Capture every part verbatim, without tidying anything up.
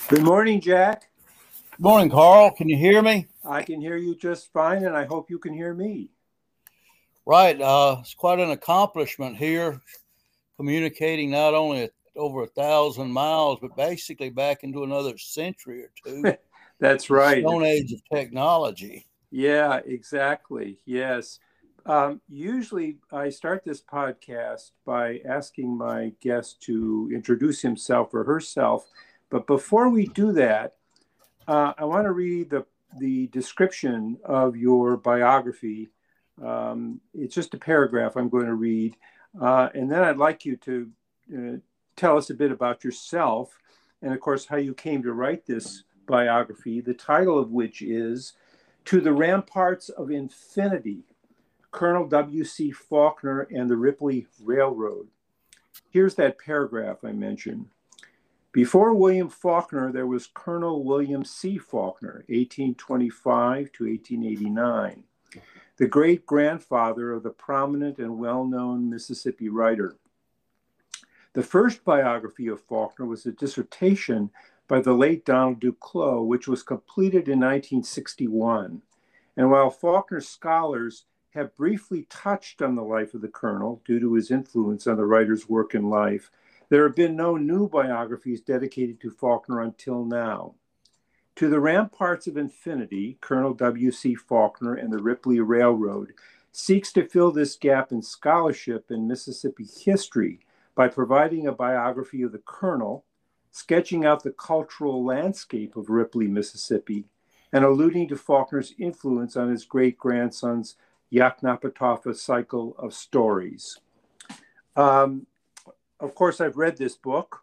Good morning, Jack. Good morning, Carl. Can you hear me? I can hear you just fine, and I hope you can hear me. Right. Uh, it's quite an accomplishment here, communicating not only at over a thousand miles, but basically back into another century or two. That's The right. Stone Age of technology. Yeah, exactly. Yes. Um, usually, I start this podcast by asking my guest to introduce himself or herself. But before we do that, uh, I want to read the, the description of your biography. Um, it's just a paragraph I'm going to read. Uh, and then I'd like you to uh, tell us a bit about yourself and, of course, how you came to write this biography, the title of which is To the Ramparts of Infinity, Colonel W C. Faulkner and the Ripley Railroad. Here's that paragraph I mentioned. Before William Faulkner, there was Colonel William C. Faulkner, eighteen twenty-five to eighteen eighty-nine, the great-grandfather of the prominent and well-known Mississippi writer. The first biography of Faulkner was a dissertation by the late Donald Duclos, which was completed in nineteen sixty-one. And while Faulkner's scholars have briefly touched on the life of the colonel due to his influence on the writer's work and life, there have been no new biographies dedicated to Faulkner until now. To the Ramparts of Infinity, Colonel W C. Faulkner and the Ripley Railroad seeks to fill this gap in scholarship in Mississippi history by providing a biography of the colonel, sketching out the cultural landscape of Ripley, Mississippi, and alluding to Faulkner's influence on his great-grandson's Yoknapatawpha cycle of stories. Um, of course, I've read this book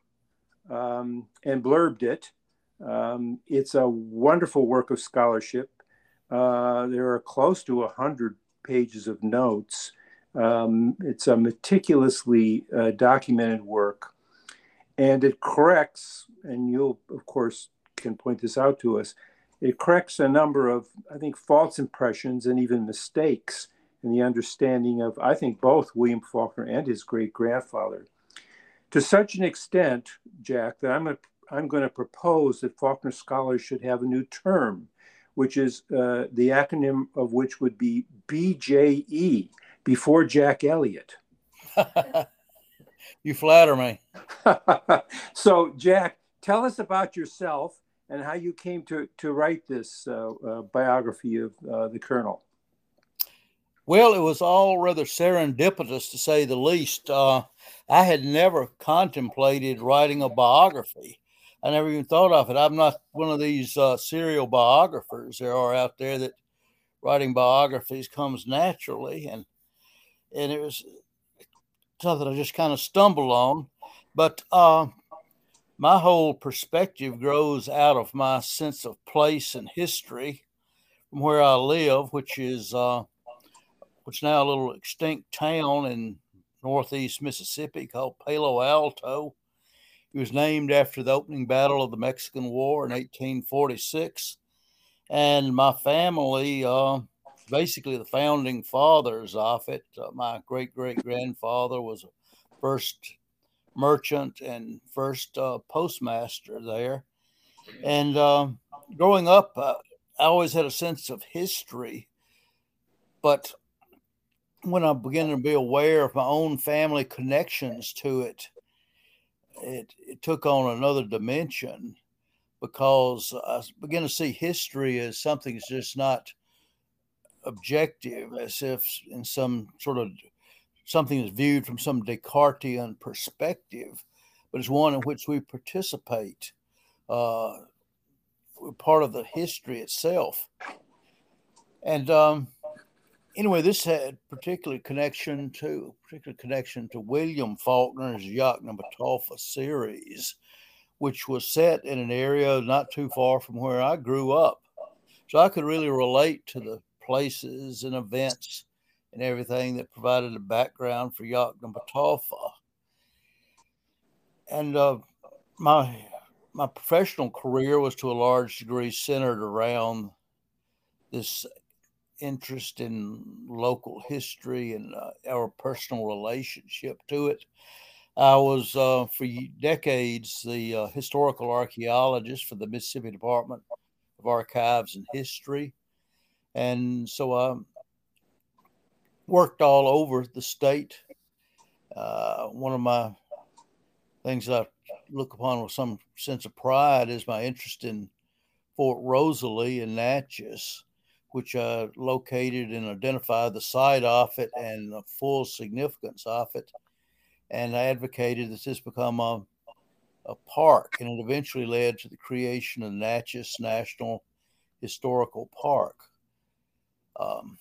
um, and blurbed it. Um, it's a wonderful work of scholarship. Uh, there are close to one hundred pages of notes. Um, it's a meticulously uh, documented work, and it corrects, and you'll, of course, can point this out to us, it corrects a number of, I think, false impressions and even mistakes in the understanding of, I think, both William Faulkner and his great-grandfather. To such an extent, Jack, that I'm, a, I'm going to propose that Faulkner scholars should have a new term, which is uh, the acronym of which would be B J E, before Jack Elliott. You flatter me. So, Jack, tell us about yourself and how you came to, to write this uh, uh, biography of uh, the colonel. Well, it was all rather serendipitous, to say the least. Uh, I had never contemplated writing a biography. I never even thought of it. I'm not one of these uh, serial biographers there are out there that writing biographies comes naturally. And, and it was something I just kind of stumbled on. But uh, my whole perspective grows out of my sense of place and history from where I live, which is uh, which is now a little extinct town in northeast Mississippi called Palo Alto. It was named after the opening battle of the Mexican War in eighteen forty-six. And my family, uh, basically the founding fathers of it, uh, my great-great-grandfather was a first merchant and first uh, postmaster there. And uh, growing up, uh, I always had a sense of history. But when I began to be aware of my own family connections to it, it, it took on another dimension, because I began to see history as something that's just not objective, as if in some sort of something is viewed from some Descartesian perspective, but it's one in which we participate. Uh, we're part of the history itself. And um, anyway, this had particular connection to particular connection to William Faulkner's Yoknapatawpha series, which was set in an area not too far from where I grew up. So I could really relate to the places and events and everything that provided a background for Yoknapatawpha. And uh, my my professional career was to a large degree centered around this interest in local history and uh, our personal relationship to it. I was uh, for decades the uh, historical archaeologist for the Mississippi Department of Archives and History. And so I worked all over the state. Uh, one of my things I look upon with some sense of pride is my interest in Fort Rosalie in Natchez, which I located and identified the site of it and the full significance of it. And I advocated that this become a, a park, and it eventually led to the creation of the Natchez National Historical Park. Um,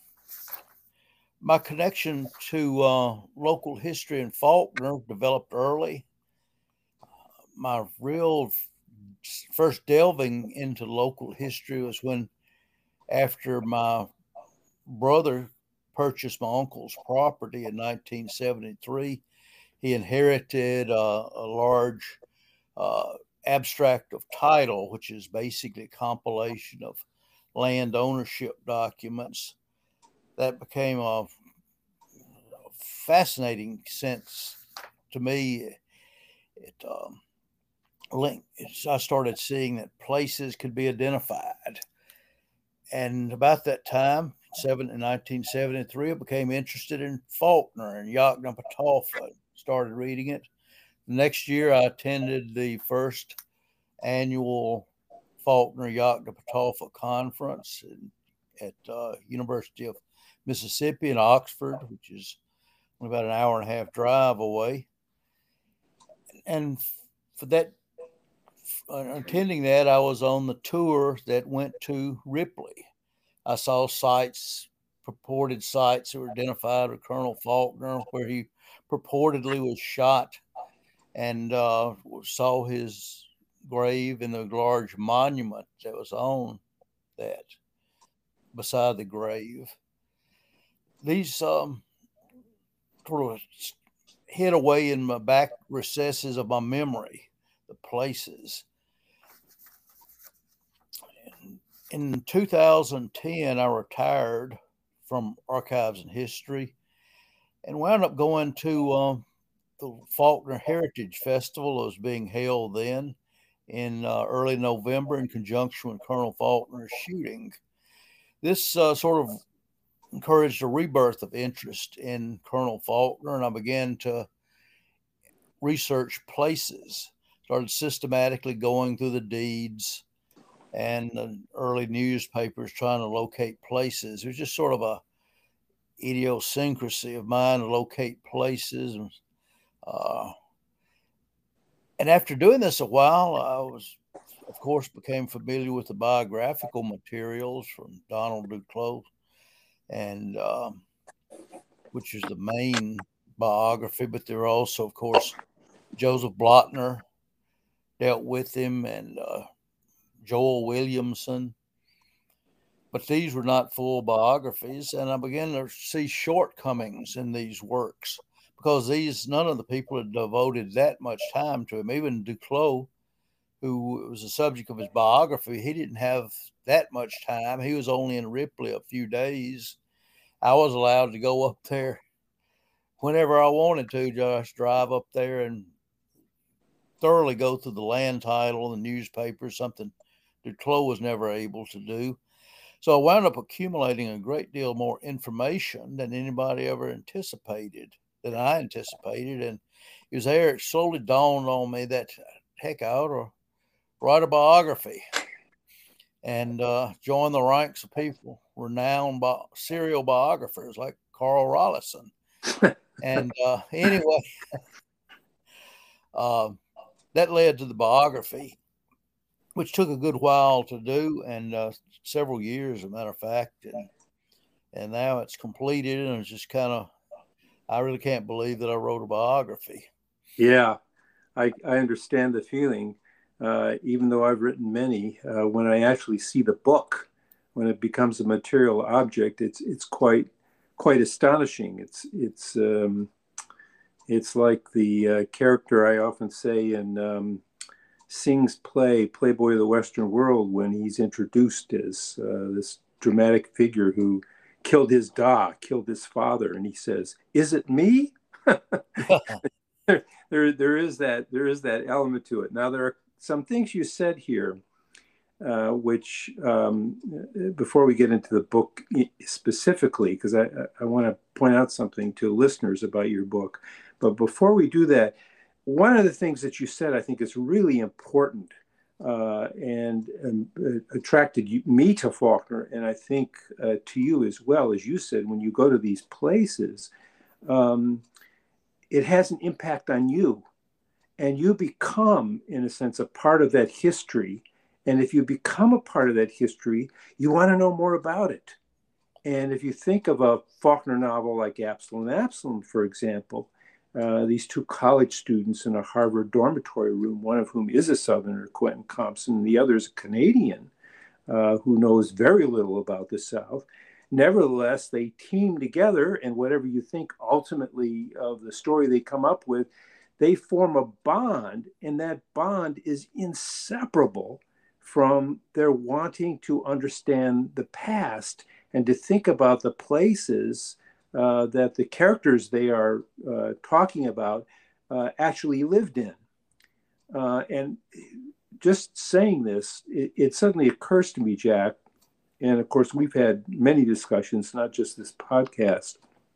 my connection to uh, local history in Faulkner developed early. My real first delving into local history was when, after my brother purchased my uncle's property in nineteen seventy-three, he inherited uh, a large uh, abstract of title, which is basically a compilation of land ownership documents. That became a fascinating sense to me. It um, linked. I started seeing that places could be identified, and about that time, in nineteen seventy-three, I became interested in Faulkner and Yoknapatawpha. Started reading it. The next year, I attended the first annual Faulkner Yoknapatawpha conference in, at uh, University of Mississippi in Oxford, which is about an hour and a half drive away. And for that, uh, attending that, I was on the tour that went to Ripley. I saw sites, purported sites that were identified with Colonel Faulkner, where he purportedly was shot, and uh, saw his grave in the large monument that was on that, beside the grave. These um, sort of hid away in my back recesses of my memory, the places. In two thousand ten, I retired from Archives and History and wound up going to um, the Faulkner Heritage Festival that was being held then in uh, early November in conjunction with Colonel Faulkner's shooting. This uh, sort of encouraged a rebirth of interest in Colonel Faulkner, and I began to research places, started systematically going through the deeds and the early newspapers trying to locate places. It was just sort of a idiosyncrasy of mine to locate places. And, uh, and after doing this a while, I was, of course, became familiar with the biographical materials from Donald Duclos, and um, which is the main biography, but there are also, of course, Joseph Blotner dealt with him, and uh, Joel Williamson, but these were not full biographies. And I began to see shortcomings in these works because these, none of the people had devoted that much time to him. Even Duclos, who was the subject of his biography, he didn't have that much time. He was only in Ripley a few days. I was allowed to go up there whenever I wanted to, just drive up there and thoroughly go through the land title, the newspaper, something Duclos was never able to do. So I wound up accumulating a great deal more information than anybody ever anticipated, than I anticipated. And it was there, it slowly dawned on me that, heck, I ought to write a biography and uh, join the ranks of people, renowned bi- serial biographers like Carl Rollison. and uh, anyway, uh, that led to the biography, which took a good while to do, and uh, several years, as a matter of fact. And, and now it's completed, and it's just kind of, I really can't believe that I wrote a biography. Yeah, I, I understand the feeling. Uh, even though I've written many, uh, when I actually see the book, when it becomes a material object, it's it's quite quite astonishing. It's it's um, it's like the uh, character I often say in um, Synge's play, Playboy of the Western World, when he's introduced as uh, this dramatic figure who killed his da, killed his father, and he says, "Is it me?" there, there there is that there is that element to it. Now there are some things you said here, uh, which um, before we get into the book specifically, because I, I want to point out something to listeners about your book. But before we do that, one of the things that you said I think is really important uh, and, and uh, attracted you, me to Faulkner, and I think uh, to you as well. As you said, when you go to these places, um, it has an impact on you, and you become, in a sense, a part of that history. And if you become a part of that history, you want to know more about it. And if you think of a Faulkner novel like Absalom and Absalom, for example, uh, these two college students in a Harvard dormitory room, one of whom is a Southerner, Quentin Compson, and the other is a Canadian uh, who knows very little about the South. Nevertheless, they team together, and whatever you think ultimately of the story they come up with, they form a bond, and that bond is inseparable from their wanting to understand the past and to think about the places uh, that the characters they are uh, talking about uh, actually lived in. Uh, and just saying this, it, it suddenly occurs to me, Jack, and of course we've had many discussions, not just this podcast.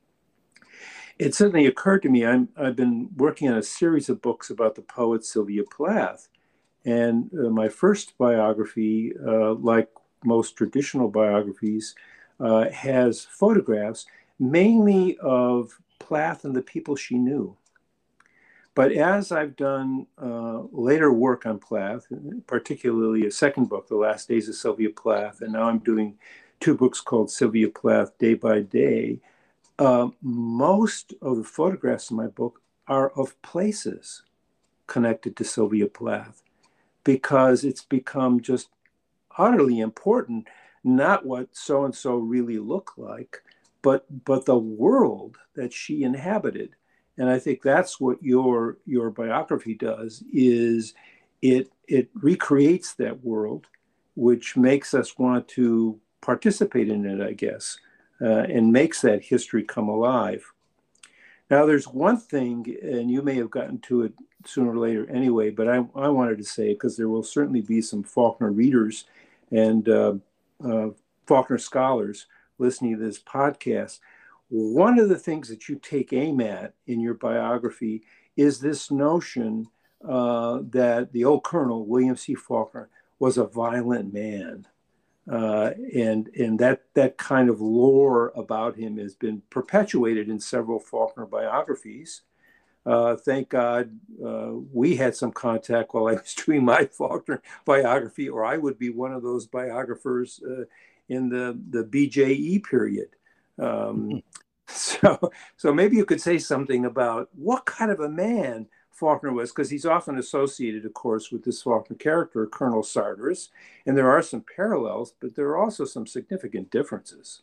It suddenly occurred to me, I'm, I've been working on a series of books about the poet Sylvia Plath. And uh, my first biography, uh, like most traditional biographies, uh, has photographs mainly of Plath and the people she knew. But as I've done uh, later work on Plath, particularly a second book, The Last Days of Sylvia Plath, and now I'm doing two books called Sylvia Plath Day by Day, uh, most of the photographs in my book are of places connected to Sylvia Plath, because it's become just utterly important, not what so-and-so really looked like, but but the world that she inhabited. And I think that's what your your biography does, is it it recreates that world, which makes us want to participate in it, I guess, uh, and makes that history come alive. Now, there's one thing, and you may have gotten to it sooner or later anyway, but I, I wanted to say, because there will certainly be some Faulkner readers and uh, uh, Faulkner scholars listening to this podcast. One of the things that you take aim at in your biography is this notion uh, that the old Colonel, William C. Faulkner, was a violent man. Uh, and and that that kind of lore about him has been perpetuated in several Faulkner biographies. Uh, thank God uh, we had some contact while I was doing my Faulkner biography, or I would be one of those biographers uh, in the, the B J E period. Um, so, so maybe you could say something about what kind of a man Faulkner was, because he's often associated, of course, with this Faulkner character, Colonel Sardras, and there are some parallels, but there are also some significant differences.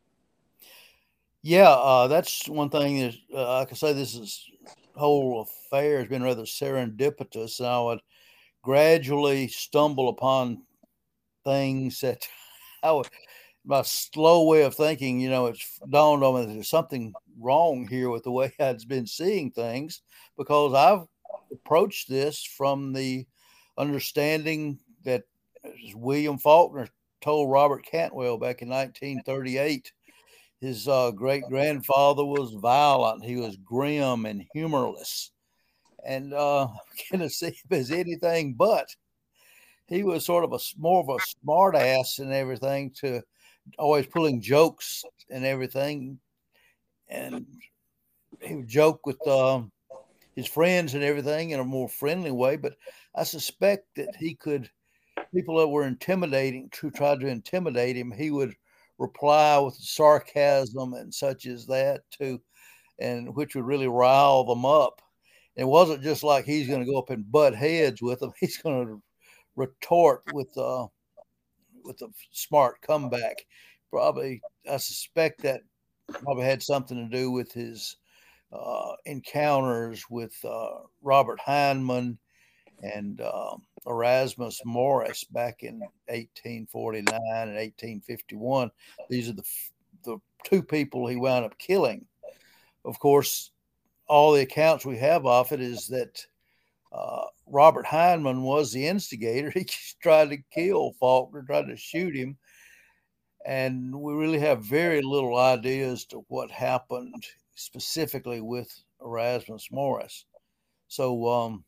Yeah, uh, that's one thing that uh, I can say. This is, whole affair has been rather serendipitous, and I would gradually stumble upon things that I would, my slow way of thinking, you know, it's dawned on me that there's something wrong here with the way I'd been seeing things, because I've approached this from the understanding that William Faulkner told Robert Cantwell back in nineteen thirty-eight. His uh, great-grandfather was violent. He was grim and humorless. And uh, I'm going to see him as anything but. He was sort of a more of a smart ass and everything, to always pulling jokes and everything. And he would joke with uh, his friends and everything in a more friendly way. But I suspect that he could, people that were intimidating, who tried to intimidate him, he would reply with sarcasm and such as that too, and which would really rile them up. It wasn't just like he's going to go up and butt heads with them. He's going to retort with uh with a smart comeback. Probably, I suspect that probably had something to do with his uh, encounters with uh, Robert Heinlein and uh, Erasmus Morris back in eighteen forty-nine and eighteen fifty-one. These are the the two people he wound up killing. Of course, all the accounts we have of it is that uh, Robert Heinlein was the instigator. He tried to kill Faulkner, tried to shoot him. And we really have very little idea as to what happened specifically with Erasmus Morris. So um,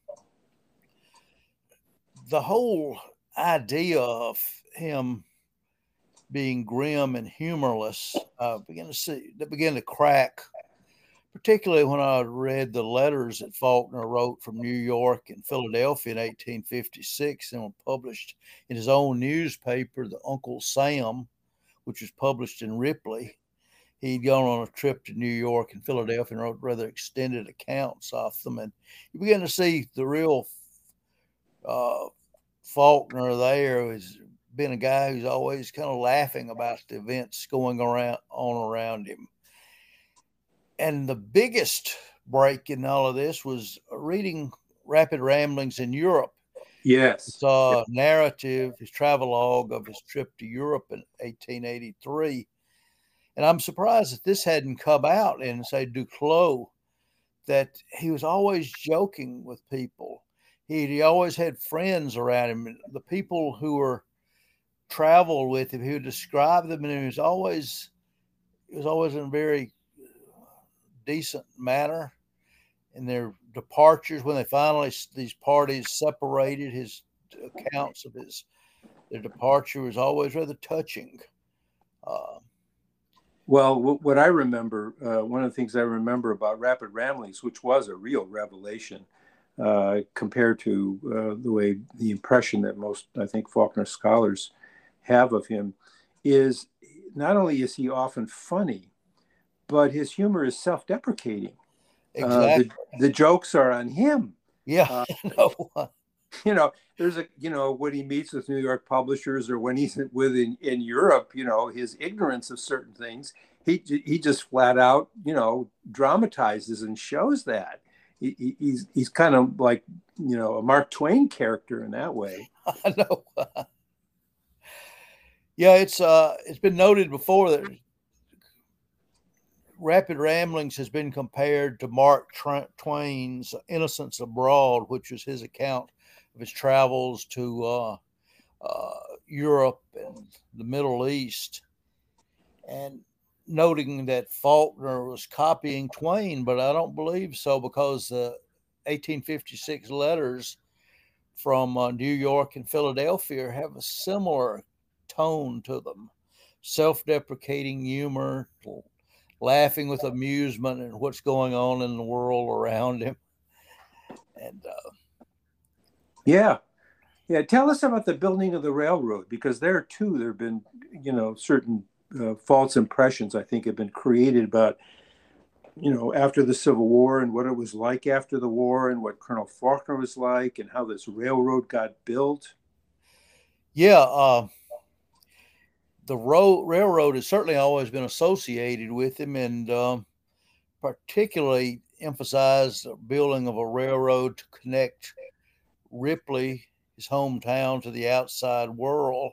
the whole idea of him being grim and humorless uh, began to see that began to crack, particularly when I read the letters that Faulkner wrote from New York and Philadelphia in eighteen fifty-six and were published in his own newspaper, the Uncle Sam, which was published in Ripley. He'd gone on a trip to New York and Philadelphia and wrote rather extended accounts of them. And you begin to see the real uh, Faulkner there has been a guy who's always kind of laughing about the events going around on around him. And the biggest break in all of this was reading Rapid Ramblings in Europe. Yes. It's a narrative, his travelogue of his trip to Europe in eighteen eighty-three. And I'm surprised that this hadn't come out in, say, Duclos, that he was always joking with people. He, he always had friends around him. The people who were traveled with him, he would describe them, and he was always, it was always in a very decent manner. In their departures, when they finally, these parties separated, his accounts of his their departure was always rather touching. Uh, well, w- what I remember, uh, one of the things I remember about Rapid Ramblings, which was a real revelation uh, compared to uh, the way the impression that most, I think, Faulkner scholars have of him, is not only is he often funny, but his humor is self-deprecating. Exactly. Uh, the, the jokes are on him. Yeah. Uh, no. You know, there's a, you know, when he meets with New York publishers or when he's with in, in Europe, you know, his ignorance of certain things, he he just flat out, you know, dramatizes and shows that. He, he's he's kind of like, you know, a Mark Twain character in that way. I know. Yeah, it's uh, it's been noted before that Rapid Ramblings has been compared to Mark Twain's Innocents Abroad, which was his account of his travels to uh, uh, Europe and the Middle East, and noting that Faulkner was copying Twain, but I don't believe so, because the eighteen fifty-six letters from uh, New York and Philadelphia have a similar tone to them, self-deprecating humor, laughing with amusement and what's going on in the world around him. And uh, yeah, yeah. Tell us about the building of the railroad, because there too there have been, you know, certain uh, false impressions I think have been created about, you know, after the Civil War and what it was like after the war and what Colonel Faulkner was like and how this railroad got built. Yeah, uh, the road railroad has certainly always been associated with him, and um, particularly emphasized the building of a railroad to connect Ripley, his hometown, to the outside world.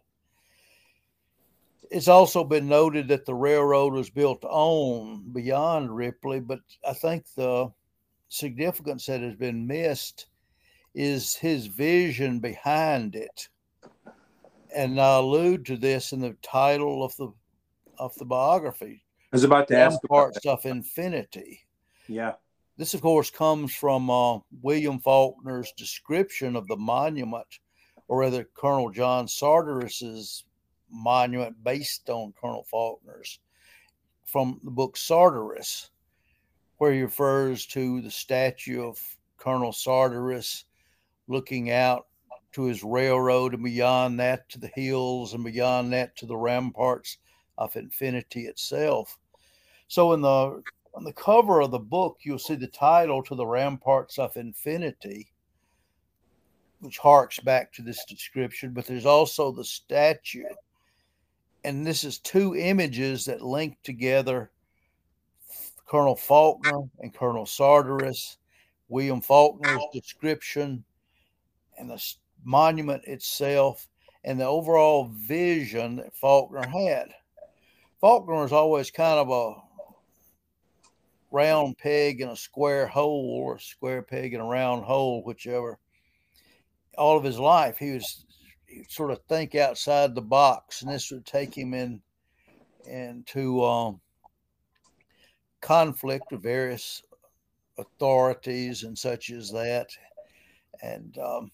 It's also been noted that the railroad was built on beyond Ripley, but I think the significance that has been missed is his vision behind it. And I allude to this in the title of the of the biography. I was about to ask about Ramparts of Infinity. Yeah. This, of course, comes from uh, William Faulkner's description of the monument, or rather Colonel John Sartoris's monument based on Colonel Faulkner's, from the book Sartoris, where he refers to the statue of Colonel Sartoris looking out to his railroad, and beyond that to the hills, and beyond that to the ramparts of infinity itself. So in the on the cover of the book, you'll see the title, To the Ramparts of Infinity, which harks back to this description, but there's also the statue. And this is two images that link together Colonel Faulkner and Colonel Sartoris, William Faulkner's description, and the monument itself, and the overall vision that Faulkner had. Faulkner was always kind of a round peg in a square hole, or a square peg in a round hole, whichever. All of his life, he was he'd sort of think outside the box, and this would take him in into um, conflict with various authorities and such as that, and um,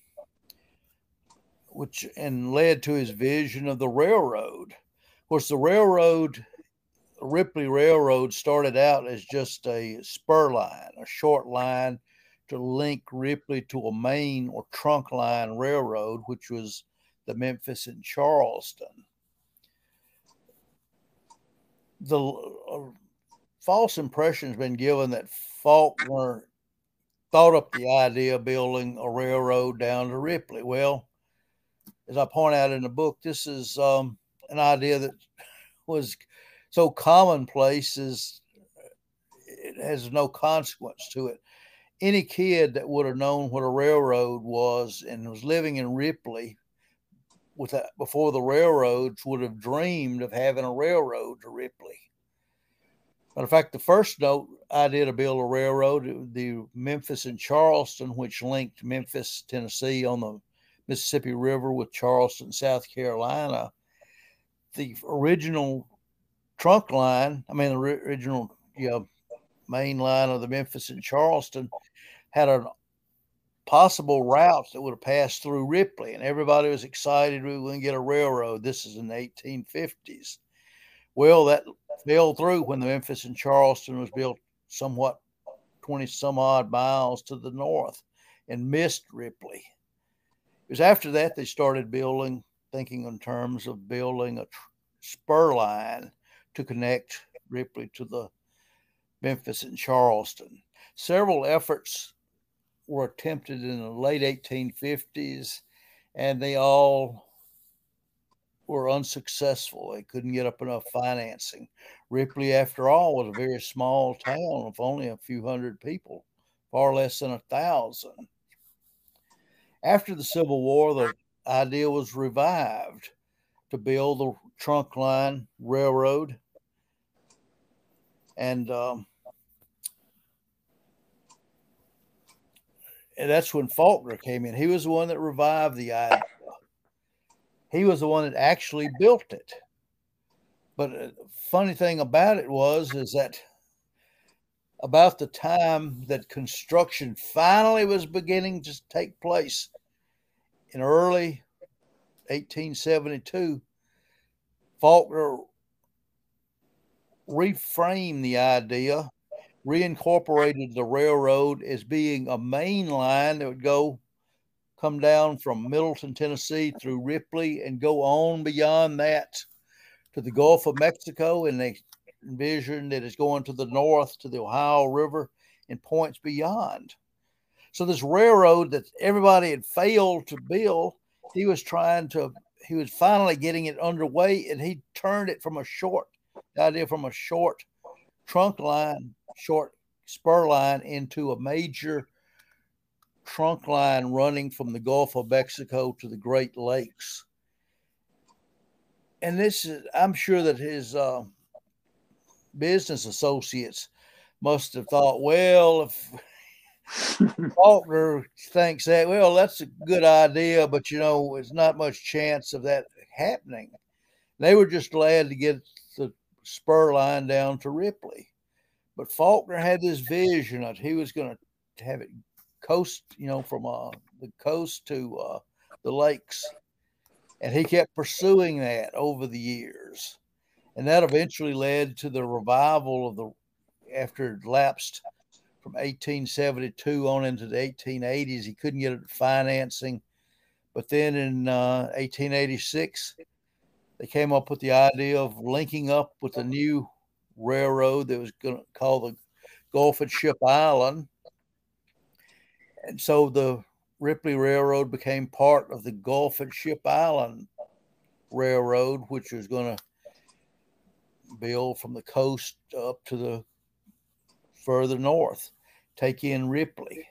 which and led to his vision of the railroad. Of course, the railroad, the Ripley Railroad, started out as just a spur line, a short line to link Ripley to a main or trunk line railroad, which was the Memphis and Charleston. The uh, false impression has been given that Faulkner thought up the idea of building a railroad down to Ripley. Well, as I point out in the book, this is um, an idea that was so commonplace as it has no consequence to it. Any kid that would have known what a railroad was and was living in Ripley with that, before the railroads, would have dreamed of having a railroad to Ripley. Matter of fact, the first note idea to build a railroad, the Memphis and Charleston, which linked Memphis, Tennessee on the Mississippi River with Charleston, South Carolina, the original trunk line, I mean, the original you know, main line of the Memphis and Charleston had a possible route that would have passed through Ripley, and everybody was excited we were going to get a railroad. This is in the eighteen fifties. Well, that fell through when the Memphis and Charleston was built somewhat twenty some odd miles to the north and missed Ripley. It was after that they started building, thinking in terms of building a tr- spur line to connect Ripley to the Memphis and Charleston. Several efforts were attempted in the late eighteen fifties, and they all were unsuccessful. They couldn't get up enough financing. Ripley, after all, was a very small town of only a few hundred people, far less than a thousand. After the Civil War, the idea was revived to build the trunk line railroad. And, um, and that's when Faulkner came in. He was the one that revived the idea. He was the one that actually built it. But the funny thing about it was, is that about the time that construction finally was beginning to take place in early eighteen seventy-two, Faulkner reframed the idea, reincorporated the railroad as being a main line that would go come down from Middleton, Tennessee through Ripley and go on beyond that to the Gulf of Mexico. And they envisioned that it's going to the north to the Ohio River and points beyond. So this railroad that everybody had failed to build, he was trying to, he was finally getting it underway, and he turned it from a short, the idea from a short trunk line, short spur line into a major trunk line running from the Gulf of Mexico to the Great Lakes. And this is, I'm sure that his uh, business associates must have thought, well, if Faulkner thinks that, well, that's a good idea, but, you know, there's not much chance of that happening. They were just glad to get the spur line down to Ripley. But Faulkner had this vision that he was going to have it coast, you know, from uh, the coast to uh, the lakes. And he kept pursuing that over the years. And that eventually led to the revival of the, after it lapsed from eighteen seventy-two on into the eighteen eighties, he couldn't get financing. But then in uh, eighteen eighty-six, they came up with the idea of linking up with a new railroad that was going to call the Gulf and Ship Island. And so the Ripley Railroad became part of the Gulf and Ship Island Railroad, which was going to build from the coast up to the further north, take in Ripley.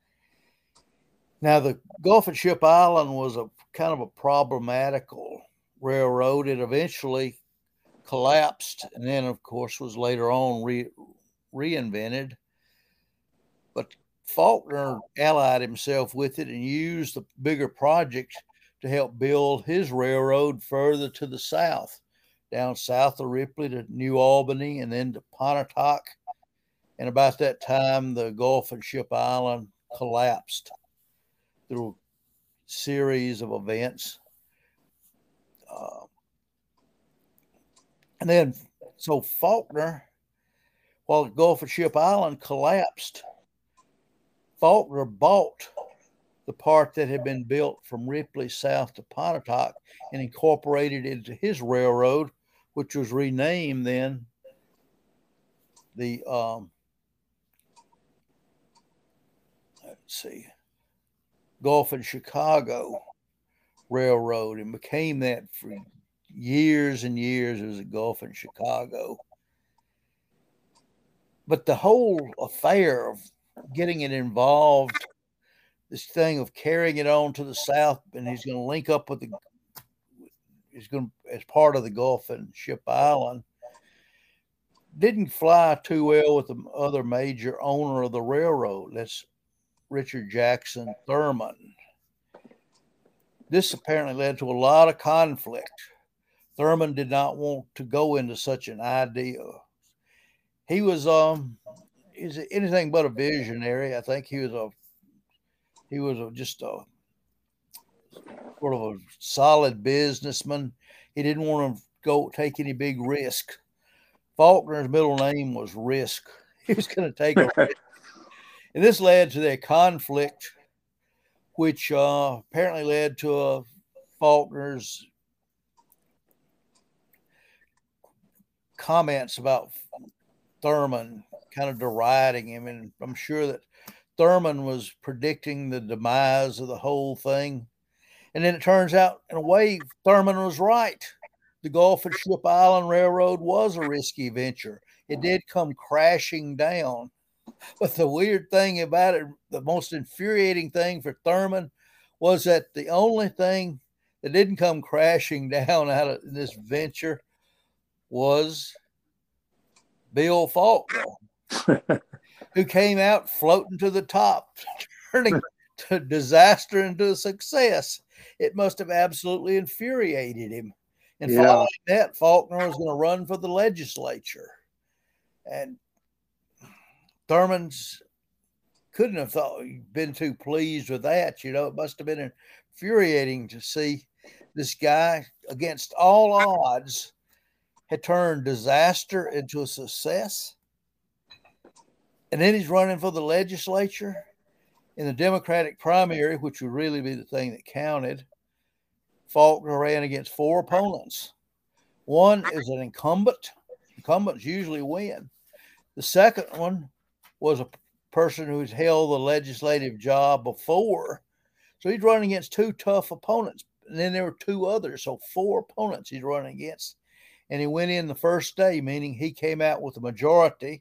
Now, the Gulf and Ship Island was a kind of a problematical railroad. It eventually collapsed, and then, of course, was later on re- reinvented. But Faulkner allied himself with it and used the bigger project to help build his railroad further to the south, down south of Ripley to New Albany and then to Pontotoc. And about that time, the Gulf and Ship Island collapsed through a series of events. Uh, and then, so Faulkner, while the Gulf and Ship Island collapsed, Faulkner bought the part that had been built from Ripley south to Pontotoc and incorporated it into his railroad, which was renamed then the, um, let's see, Gulf and Chicago Railroad, and became that for years and years. It was a Gulf and Chicago. But the whole affair of getting it involved, this thing of carrying it on to the south, and he's going to link up with the, he's going to, as part of the Gulf and Ship Island, didn't fly too well with the other major owner of the railroad. That's Richard Jackson Thurman. This apparently led to a lot of conflict. Thurman did not want to go into such an idea. He was um, is anything but a visionary. I think he was a he was a, just a sort of a solid businessman. He didn't want to go take any big risk. Faulkner's middle name was Risk. He was going to take a risk, and this led to their conflict, which uh, apparently led to uh, Faulkner's comments about Thurman, kind of deriding him. And I'm sure that Thurman was predicting the demise of the whole thing. And then it turns out, in a way, Thurman was right. The Gulf and Ship Island Railroad was a risky venture. It did come crashing down. But the weird thing about it, the most infuriating thing for Thurman, was that the only thing that didn't come crashing down out of this venture was Bill Faulkner, who came out floating to the top, turning to disaster into success. It must have absolutely infuriated him. And yeah. Following that, Faulkner was going to run for the legislature. And Thurman's couldn't have thought been too pleased with that. You know, it must have been infuriating to see this guy, against all odds, had turned disaster into a success. And then he's running for the legislature in the Democratic primary, which would really be the thing that counted. Faulkner ran against four opponents. One is an incumbent. Incumbents usually win. The second one was a person who's held the legislative job before. So he's running against two tough opponents. And then there were two others. So four opponents he's running against. And he went in the first day, meaning he came out with a majority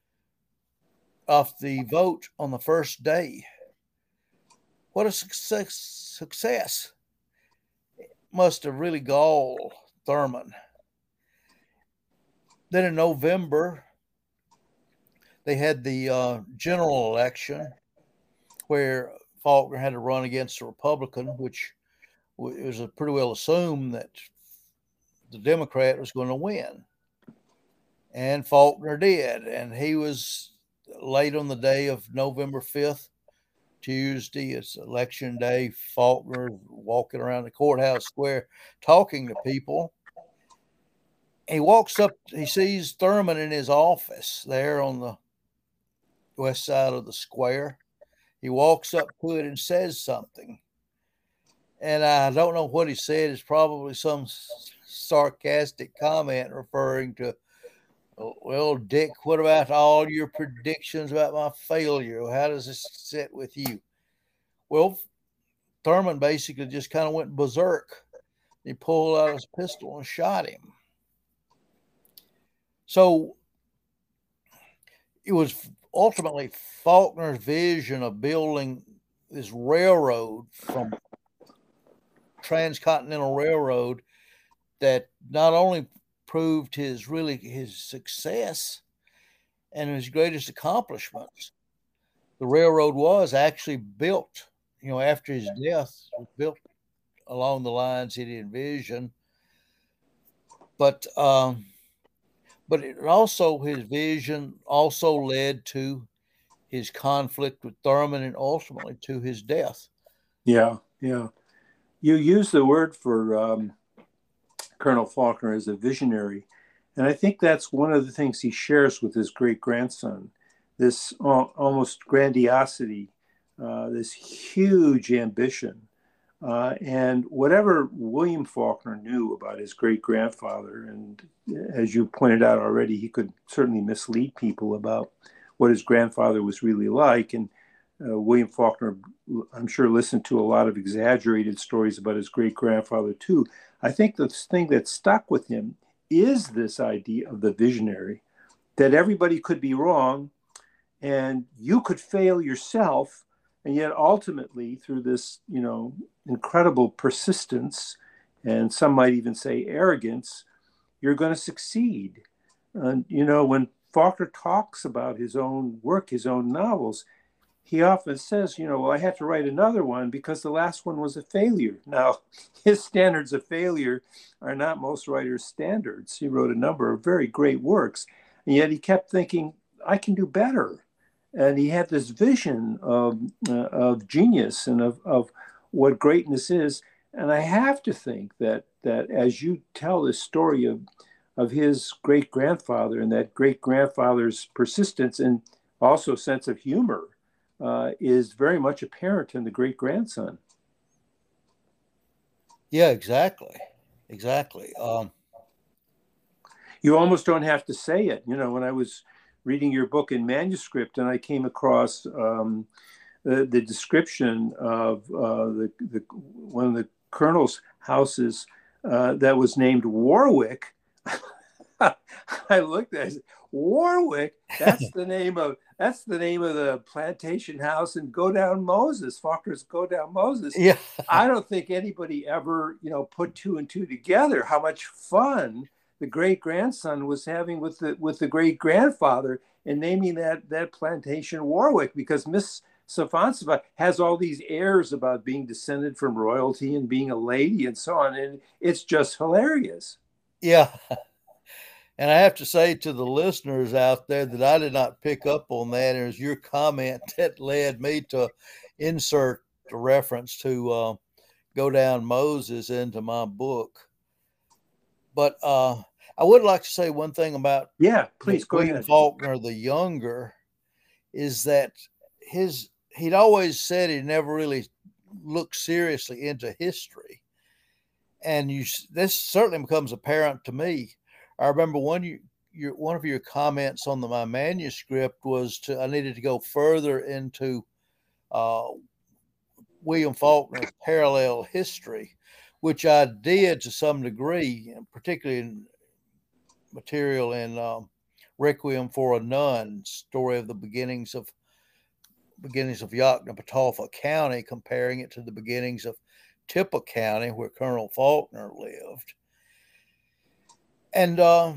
of the vote on the first day. What a success. success. It must have really galled Thurman. Then in November, they had the uh, general election where Faulkner had to run against a Republican, which it was pretty well assumed that the Democrat was going to win. And Faulkner did. And he was late on the day of November fifth, Tuesday, it's election day. Faulkner walking around the courthouse square talking to people. He walks up, he sees Thurman in his office there on the west side of the square. He walks up to it and says something. And I don't know what he said. It's probably some sarcastic comment referring to, well, Dick, what about all your predictions about my failure? How does this sit with you? Well, Thurman basically just kind of went berserk. He pulled out his pistol and shot him. So it was ultimately Faulkner's vision of building this railroad from Transcontinental Railroad that not only proved his really his success, and his greatest accomplishments. The railroad was actually built, you know, after his death, was built along the lines he'd envisioned. But um, but it also, his vision also led to his conflict with Thurman and ultimately to his death. Yeah, yeah. You use the word for um, Colonel Faulkner as a visionary. And I think that's one of the things he shares with his great grandson, this uh, almost grandiosity, uh, this huge ambition. Uh, and whatever William Faulkner knew about his great grandfather, and as you pointed out already, he could certainly mislead people about what his grandfather was really like. And uh, William Faulkner, I'm sure, listened to a lot of exaggerated stories about his great grandfather, too. I think the thing that stuck with him is this idea of the visionary, that everybody could be wrong and you could fail yourself. And yet ultimately, through this, you know, incredible persistence, and some might even say arrogance, you're going to succeed. And, you know, when Faulkner talks about his own work, his own novels, he often says, you know, well, I had to write another one because the last one was a failure. Now, his standards of failure are not most writers' standards. He wrote a number of very great works, and yet he kept thinking, I can do better. And he had this vision of, uh, of genius and of, of what greatness is. And I have to think that that as you tell this story of, of his great-grandfather and that great-grandfather's persistence and also sense of humor, Uh, is very much apparent in the great grandson. Yeah, exactly. Exactly. Um, you almost don't have to say it. You know, when I was reading your book in manuscript and I came across um, the, the description of uh, the, the one of the colonel's houses uh, that was named Warwick, I looked at it, Warwick, that's the name of that's the name of the plantation house in Go Down Moses, Faulkner's Go Down Moses. yeah. I don't think anybody ever, you know, put two and two together, how much fun the great grandson was having with the with the great grandfather in naming that that plantation Warwick, because Miss Safansova has all these airs about being descended from royalty and being a lady and so on. And it's just hilarious. Yeah. And I have to say to the listeners out there that I did not pick up on that. It was your comment that led me to insert a reference to uh, Go Down Moses into my book. But uh, I would like to say one thing about yeah, please go William ahead. Faulkner the younger, is that his he'd always said he never really looked seriously into history, and you this certainly becomes apparent to me. I remember one you, your one of your comments on the, my manuscript was to I needed to go further into uh, William Faulkner's parallel history, which I did to some degree, particularly in material in um, Requiem for a Nun, story of the beginnings of beginnings of Yoknapatawpha County, comparing it to the beginnings of Tippah County, where Colonel Faulkner lived. And uh,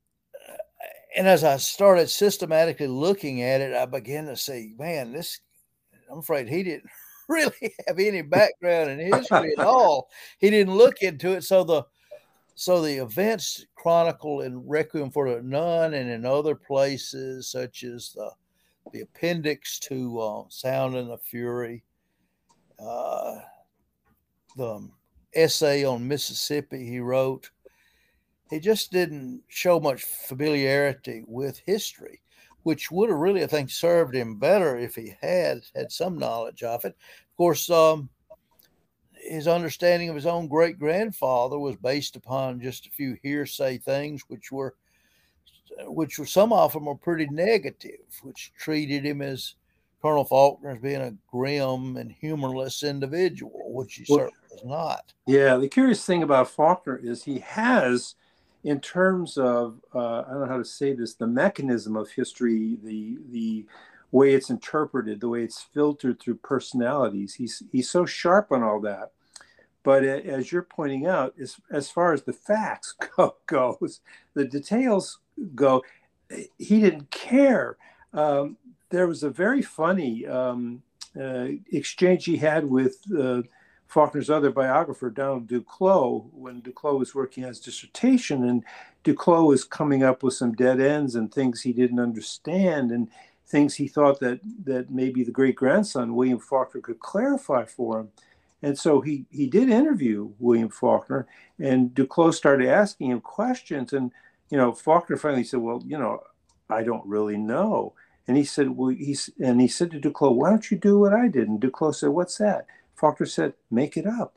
and as I started systematically looking at it, I began to say, man, this, I'm afraid he didn't really have any background in history at all. He didn't look into it. So the so the events chronicled in Requiem for a Nun and in other places, such as the the appendix to uh, Sound and the Fury, uh, the essay on Mississippi he wrote, he just didn't show much familiarity with history, which would have really, I think, served him better if he had had some knowledge of it. Of course, um, his understanding of his own great grandfather was based upon just a few hearsay things, which were, which were some of them were pretty negative, which treated him as Colonel Faulkner as being a grim and humorless individual, which he Well, certainly was not. Yeah, the curious thing about Faulkner is he has, in terms of uh, I don't know how to say this, the mechanism of history, the the way it's interpreted, the way it's filtered through personalities. He's he's so sharp on all that. But as you're pointing out, as, as far as the facts go, goes, the details go, he didn't care. Um, there was a very funny um, uh, exchange he had with uh, Faulkner's other biographer, Donald Duclos, when Duclos was working on his dissertation, and Duclos was coming up with some dead ends and things he didn't understand, and things he thought that that maybe the great grandson William Faulkner could clarify for him. And so he he did interview William Faulkner, and Duclos started asking him questions, and you know Faulkner finally said, "Well, you know, I don't really know." And he said, "Well, he's," and he said to Duclos, "Why don't you do what I did?" And Duclos said, "What's that?" Faulkner said, "Make it up."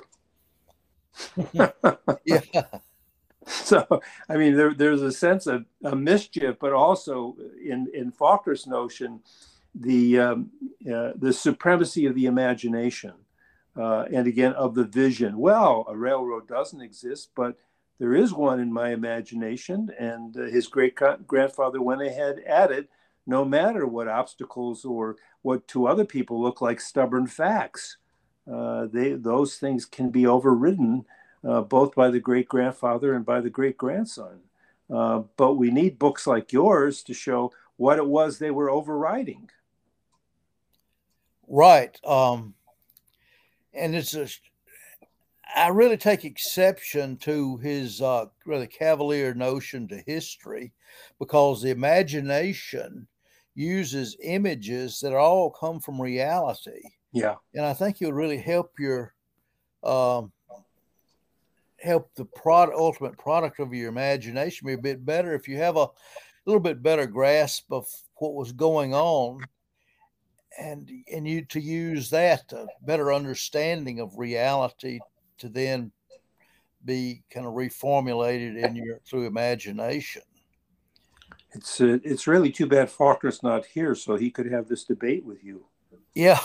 Yeah. So, I mean, there, there's a sense of a mischief, but also in, in Faulkner's notion, the um, uh, the supremacy of the imagination, uh, and again of the vision. Well, a railroad doesn't exist, but there is one in my imagination, and uh, his great grandfather went ahead at it, no matter what obstacles or what to other people look like stubborn facts. Uh, they those things can be overridden. Uh, both by the great-grandfather and by the great-grandson. Uh, but we need books like yours to show what it was they were overriding. Right. Um, and it's a, I really take exception to his uh, really cavalier notion to history, because the imagination uses images that all come from reality. Yeah. And I think it would really help your um, help the product, ultimate product of your imagination be a bit better if you have a little bit better grasp of what was going on, and and you to use that a better understanding of reality to then be kind of reformulated in your through imagination. It's uh, it's really too bad Faulkner's not here, so he could have this debate with you. Yeah.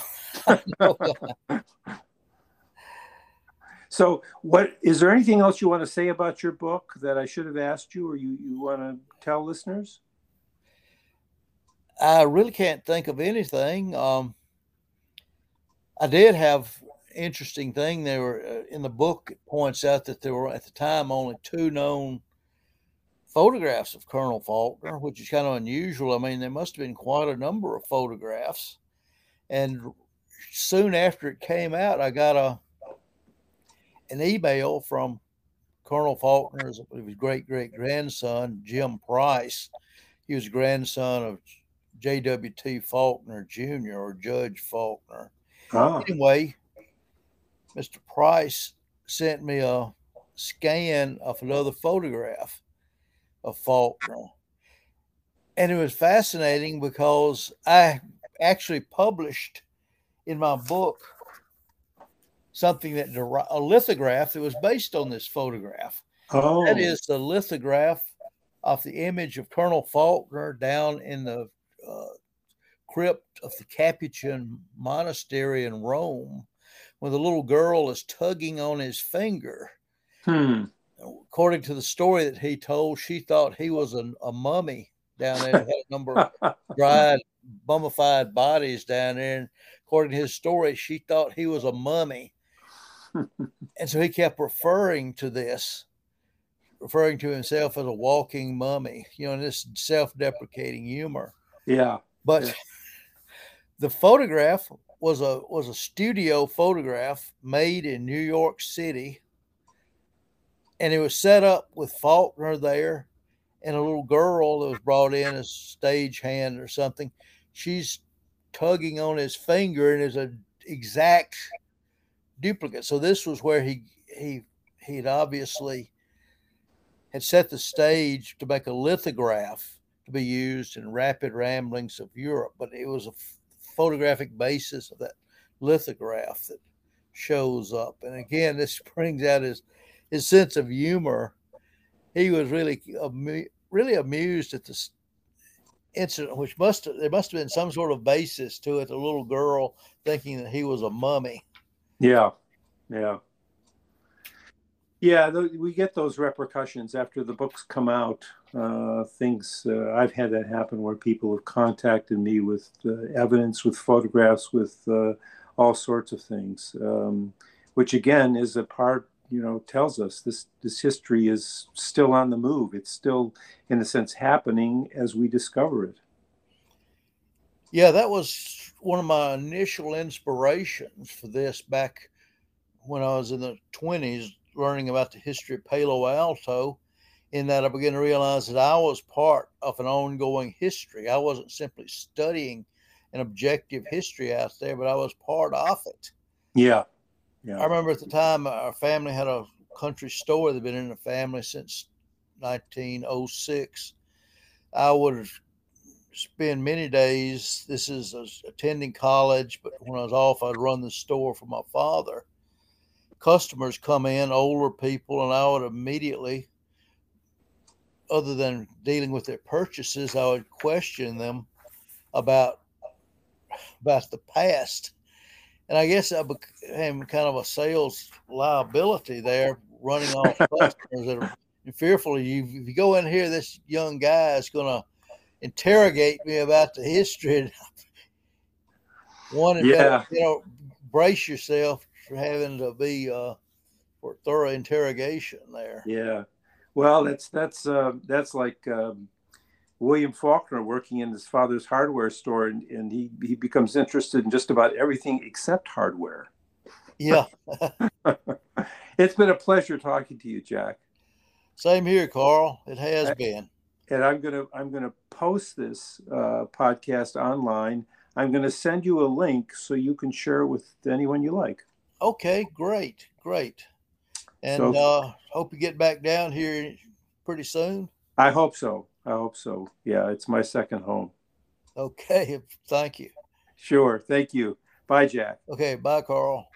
So what is there anything else you want to say about your book that I should have asked you, or you, you want to tell listeners? I really can't think of anything. Um, I did have interesting thing. There were uh, in the book, it points out that there were at the time only two known photographs of Colonel Faulkner, which is kind of unusual. I mean, there must have been quite a number of photographs. And soon after it came out, I got a an email from Colonel Faulkner's his great great grandson, Jim Price. He was grandson of J W T Faulkner Junior or Judge Faulkner. Ah. Anyway, Mister Price sent me a scan of another photograph of Faulkner. And it was fascinating because I actually published in my book something that a lithograph that was based on this photograph. Oh. That is the lithograph of the image of Colonel Faulkner down in the uh, crypt of the Capuchin monastery in Rome, when the little girl is tugging on his finger. Hmm. According to the story that he told, she thought he was a, a mummy down there. Had a number of dried, mummified bodies down there. And according to his story, she thought he was a mummy. And so he kept referring to this, referring to himself as a walking mummy, you know, in this self-deprecating humor. Yeah. But yeah. The photograph was a was a studio photograph made in New York City. And it was set up with Faulkner there and a little girl that was brought in as stagehand or something. She's tugging on his finger, and is an exact duplicate. So this was where he he he'd obviously had set the stage to make a lithograph to be used in Rapid Ramblings of Europe, but it was a photographic basis of that lithograph that shows up. And again, this brings out his his sense of humor. He was really really amused at this incident, which must have, there must have been some sort of basis to it. A little girl thinking that he was a mummy. Yeah, yeah, yeah. Th- we get those repercussions after the books come out. Uh, things uh, I've had that happen where people have contacted me with uh, evidence, with photographs, with uh, all sorts of things, um, which again is a part you know, tells us this this history is still on the move. It's still, in a sense, happening as we discover it. Yeah, that was one of my initial inspirations for this back when I was in the twenties, learning about the history of Palo Alto, in that I began to realize that I was part of an ongoing history. I wasn't simply studying an objective history out there, but I was part of it. Yeah. Yeah. I remember at the time our family had a country store that had been in the family since nineteen oh six. I would spend many days, this is uh, attending college, but when I was off, I'd run the store for my father. Customers come in, older people, and I would immediately, other than dealing with their purchases, I would question them about, about the past. And I guess I became kind of a sales liability there, running off customers that are fearful. You, if you go in here, this young guy is going to interrogate me about the history. One, yeah. you know, brace yourself for having to be uh, for thorough interrogation there. Yeah. Well, that's that's uh, that's like um, William Faulkner working in his father's hardware store, and, and he he becomes interested in just about everything except hardware. Yeah. It's been a pleasure talking to you, Jack. Same here, Carl. It has I, been. And I'm gonna I'm gonna post this uh, podcast online. I'm gonna send you a link so you can share it with anyone you like. Okay, great, great. And so, uh, hope you get back down here pretty soon. I hope so. I hope so. Yeah, it's my second home. Okay, thank you. Sure. Thank you. Bye, Jack. Okay, bye, Carl.